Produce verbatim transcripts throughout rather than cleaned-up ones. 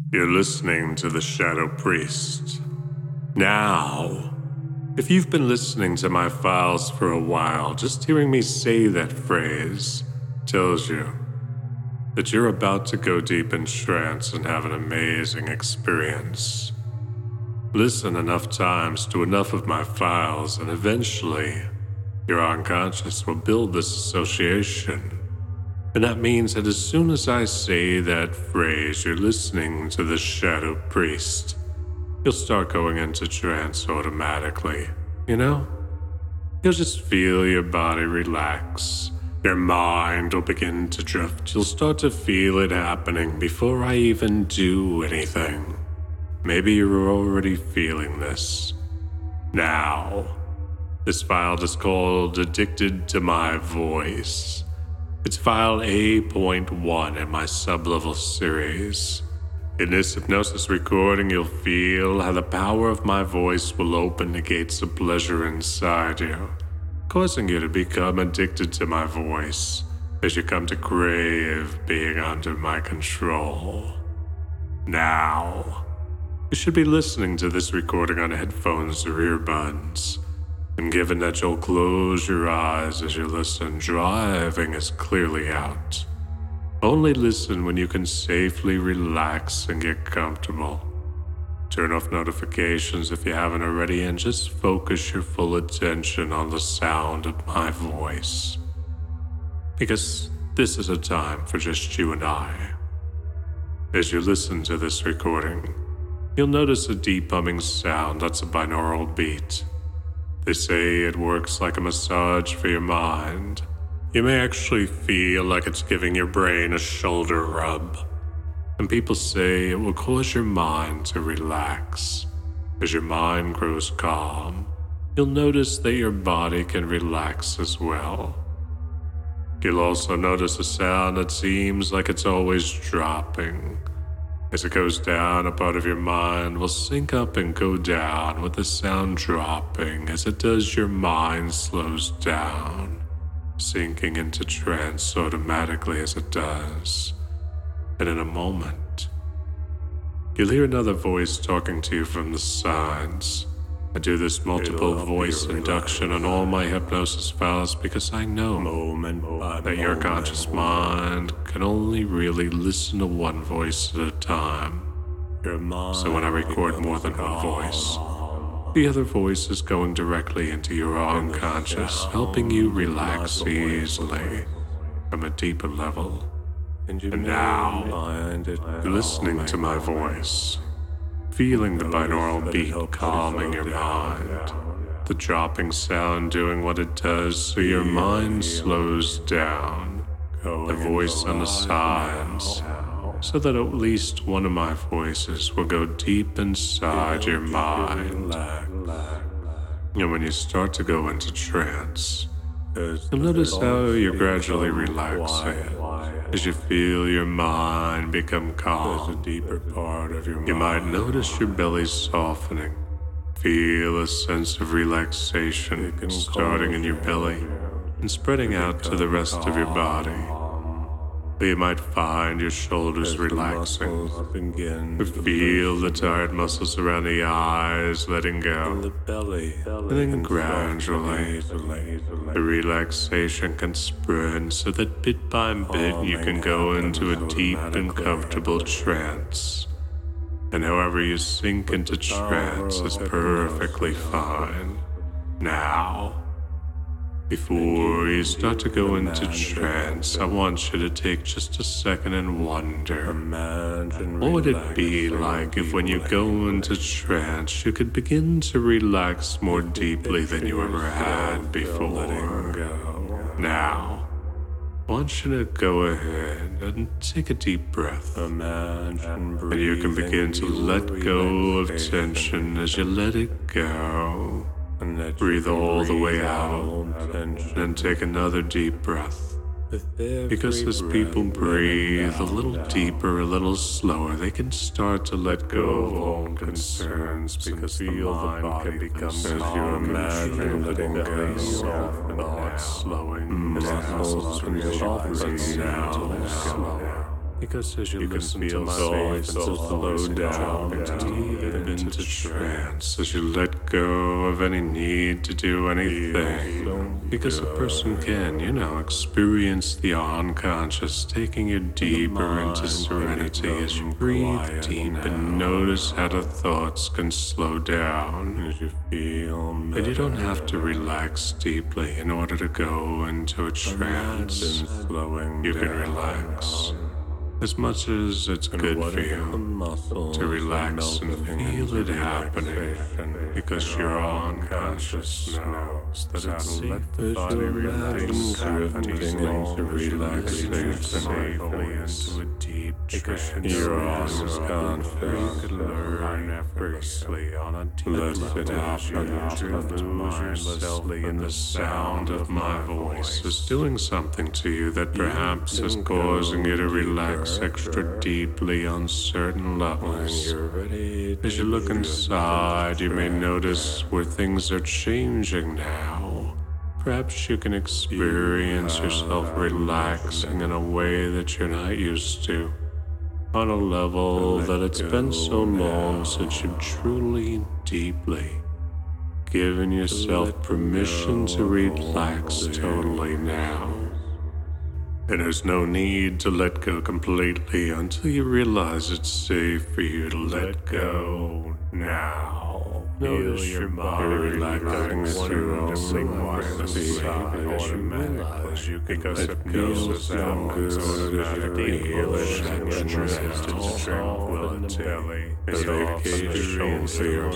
You're listening to the Shadow Priest. Now, if you've been listening to my files for a while, just hearing me say that phrase tells you that you're about to go deep in trance and have an amazing experience. Listen enough times to enough of my files, and eventually, your unconscious will build this association. And that means that as soon as I say that phrase, you're listening to the Shadow Priest. You'll start going into trance automatically, you know? You'll just feel your body relax. Your mind will begin to drift. You'll start to feel it happening before I even do anything. Maybe you're already feeling this. Now, this file is called Addicted to My Voice. It's file A point one in my sublevel series. In this hypnosis recording, you'll feel how the power of my voice will open the gates of pleasure inside you, causing you to become addicted to my voice as you come to crave being under my control. Now, you should be listening to this recording on headphones or earbuds. And given that you'll close your eyes as you listen, driving is clearly out. Only listen when you can safely relax and get comfortable. Turn off notifications if you haven't already, and just focus your full attention on the sound of my voice. Because this is a time for just you and I. As you listen to this recording, you'll notice a deep humming sound that's a binaural beat. They say it works like a massage for your mind. You may actually feel like it's giving your brain a shoulder rub. And people say it will cause your mind to relax. As your mind grows calm, you'll notice that your body can relax as well. You'll also notice a sound that seems like it's always dropping. As it goes down, a part of your mind will sync up and go down with the sound dropping. As it does, your mind slows down, sinking into trance automatically as it does. And in a moment, you'll hear another voice talking to you from the sides. I do this multiple voice induction on all my hypnosis files because I know that your conscious mind can only really listen to one voice at a time. So when I record more than one voice, the other voice is going directly into your unconscious, helping you relax easily from a deeper level. And now, you're listening to my voice, feeling the binaural beat calming your mind, the dropping sound doing what it does so your mind slows down, the voice on the sides, so that at least one of my voices will go deep inside your mind. And when you start to go into trance, you'll notice how you're gradually relaxing. As you feel your mind become calm, a deeper part of your mind. You might notice your belly softening. Feel a sense of relaxation starting in your belly and spreading out to the rest of your body. You might find your shoulders relaxing, or feel the tired muscles around the eyes letting go, and then gradually the relaxation can spread so that bit by bit you can go into a deep and comfortable trance. And however you sink into trance is perfectly fine. Now, before you start to go into trance, I want you to take just a second and wonder, what would it be like if when you go into trance, you could begin to relax more deeply than you ever had before? Now, I want you to go ahead and take a deep breath, and you can begin to let go of tension as you let it go. And breathe all the way out, and then take another deep breath. Because as people breathe a little deeper, a little slower, they can start to let go of all concerns, because the mind can become as you imagine letting go, and slowing, muscles from your shoulders down slower. Because as you, You can listen feel to my so voice, so slow slow down down, deep down into trance, as you let go of any need to do anything. so Because a person can, you know, experience the unconscious, taking you deeper into serenity as you breathe deep and notice how the thoughts can slow down. as you feel And you don't have to relax deeply in order to go into a trance. slowing You can down. relax as much as it's good for you to relax and feel it happening, because your unconscious knows that it's safe let for the body you to relax, drifting into relaxation safely into a deep trance. Your unconscious You can learn effortlessly on a deep Let it level. happen. You drift mindlessly in the sound of my voice is doing something to you that perhaps is causing you to relax extra deeply on certain levels. As you look inside, you may notice where things are changing now. Perhaps you can experience yourself relaxing in a way that you're not used to, on a level that it's been so long since you've truly, deeply given yourself permission to relax totally now. And there's no need to let go completely until you realize it's safe for you to let go now. Notice your body relaxing wonderfully quietly as you realize you can let go of sounds automatically healing and drift into tranquility as you experience your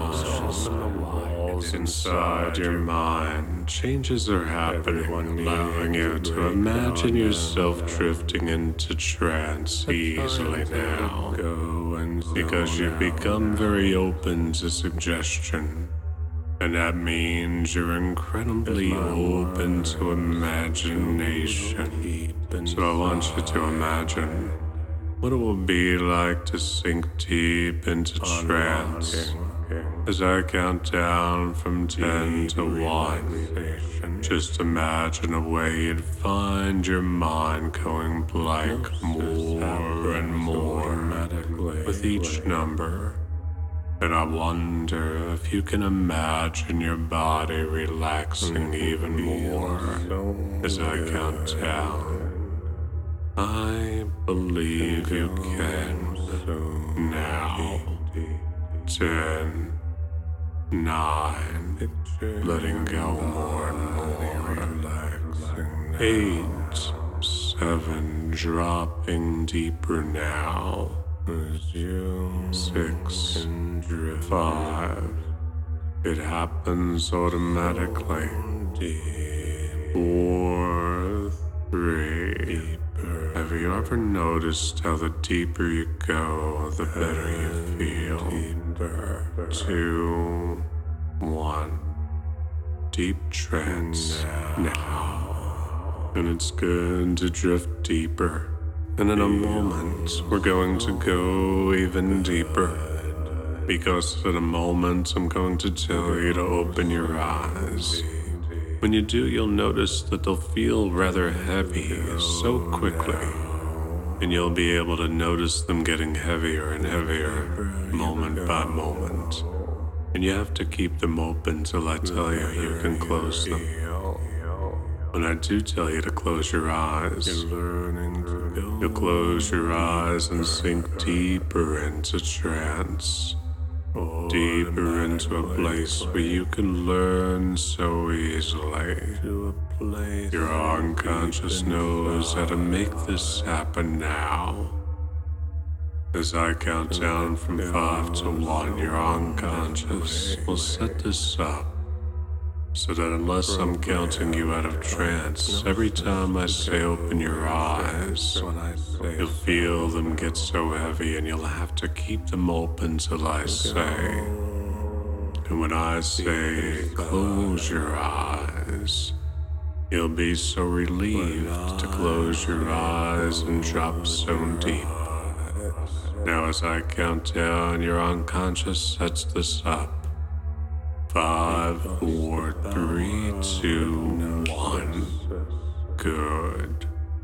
mind inside your mind. Changes are happening, allowing you to imagine yourself drifting into trance easily now, because you've become very open to suggestion, and that means you're incredibly open to imagination. So I want you to imagine what it will be like to sink deep into trance. As I count down from ten to one, just imagine a way you'd find your mind going blank more and more with each number. And I wonder if you can imagine your body relaxing even more as I count down. I believe you can. Now. Ten, nine, letting go more and more. Eight, seven, dropping deeper now. Six, five, it happens automatically. Four, three. Have you ever noticed how the deeper you go, the better you feel? Two, one, deep trance now. And it's good to drift deeper. And in a moment, we're going to go even deeper. Because in a moment, I'm going to tell you to open your eyes. When you do, you'll notice that they'll feel rather heavy so quickly. And you'll be able to notice them getting heavier and heavier, moment by moment. And you have to keep them open till I tell you you can close them. When I do tell you to close your eyes, you'll close your eyes and sink deeper into trance. Deeper into a place where you can learn so easily. Your unconscious knows how to make this happen now. As I count down from five to one, your unconscious will set this up so that unless I'm counting you out of trance, every time I say open your eyes, you'll feel them get so heavy and you'll have to keep them open till I say. And when I say close your eyes, you'll be so relieved to close your eyes and drop so deep. Now as I count down, your unconscious sets this up. Five, four, three, two, one. Good.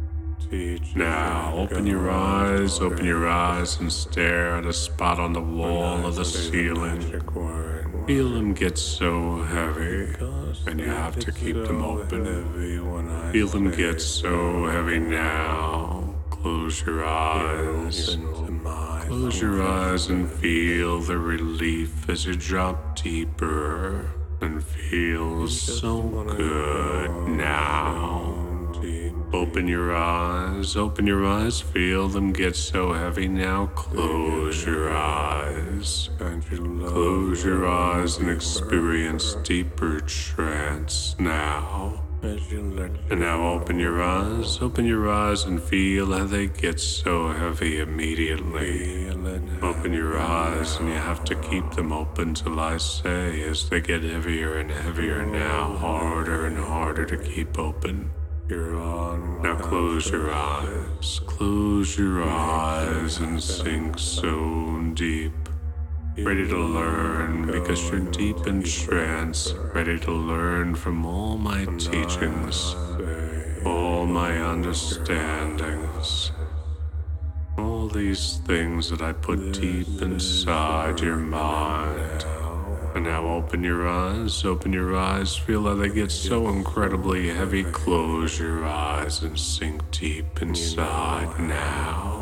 Now, open your eyes, open your eyes and stare at a spot on the wall of the ceiling. Feel them get so heavy, and you have to keep them open. Feel them get so heavy now. Close your eyes. Close your eyes and feel the relief as you drop deeper and feel so good now. Open your eyes, open your eyes, feel them get so heavy now. Close your eyes. Close your eyes and experience deeper trance now. And now open your eyes, open your eyes and feel how they get so heavy immediately. Open your eyes and you have to keep them open till I say as they get heavier and heavier now, harder and harder to keep open. You're on. Now close your eyes, close your eyes and sink so deep. Ready to learn because you're deep in trance, ready to learn from all my teachings, all my understandings, all these things that I put deep inside your mind. And now open your eyes, open your eyes, feel how they get so incredibly heavy. Close your eyes and sink deep inside now.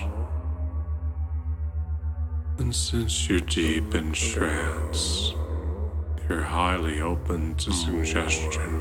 And since you're deep in trance, you're highly open to suggestion.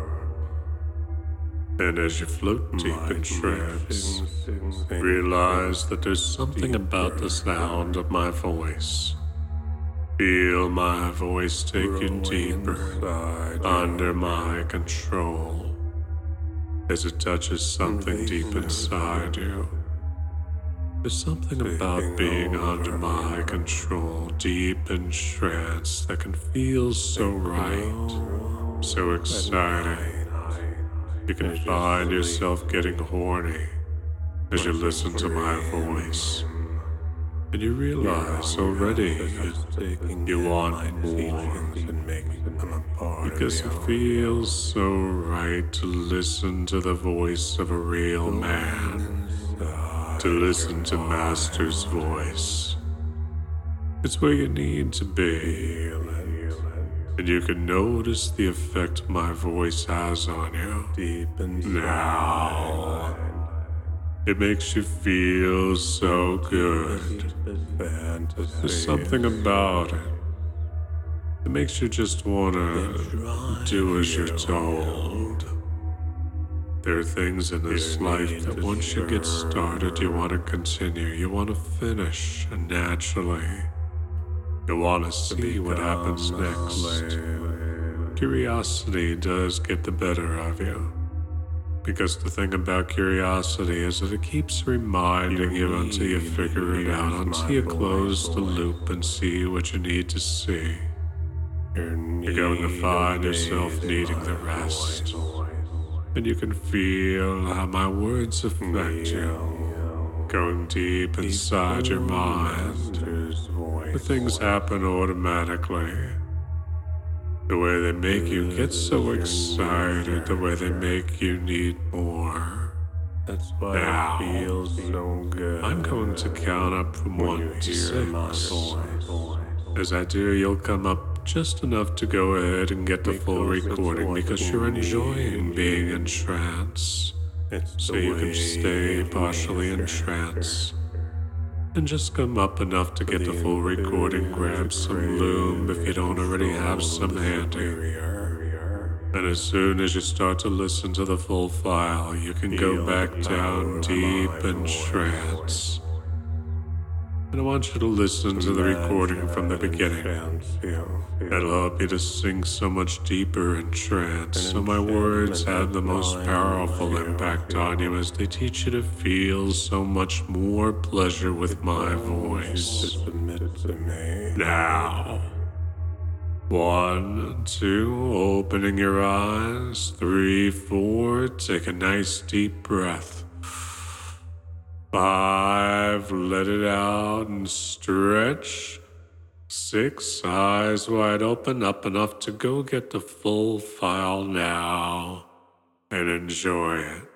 And as you float deep in trance, realize that there's something about the sound of my voice. Feel my voice take you deeper under my control as it touches something deep inside you. There's something about being under my control, deep in trance, that can feel so right, so exciting. You can find yourself getting horny as you listen to my voice. And you realize already you want more, because it feels so right to listen to the voice of a real man, to listen to Master's voice. It's where you need to be, and you can notice the effect my voice has on you. Now, it makes you feel so good. There's something about it. It makes you just want to do as you're told. There are things in this life that once you get started, you want to continue. You want to finish, and naturally, you want to see what happens next. Curiosity does get the better of you. Because the thing about curiosity is that it keeps reminding you until you figure it out, until you close the loop and see what you need to see. You're going to find yourself needing the rest. And you can feel how my words affect you, going deep inside your mind. The things happen automatically. The way they make you get so excited, the way they make you need more. That's why now, it feels so good. I'm going to count up from one to six. As I do, you'll come up just enough to go ahead and get the full recording because you're enjoying being in trance. So you can stay partially in trance. And just come up enough to get the full recording, grab some loom if you don't already have some handy. And as soon as you start to listen to the full file, you can go back down deep in trance. And I want you to listen to the recording from the beginning. That'll help you to sink so much deeper in trance, so my words have the most powerful impact on you as they teach you to feel so much more pleasure with my voice. Now, one, two, opening your eyes, three, four, take a nice deep breath. Five, let it out and stretch. Six, eyes wide open, up enough to go get the full file now and enjoy it.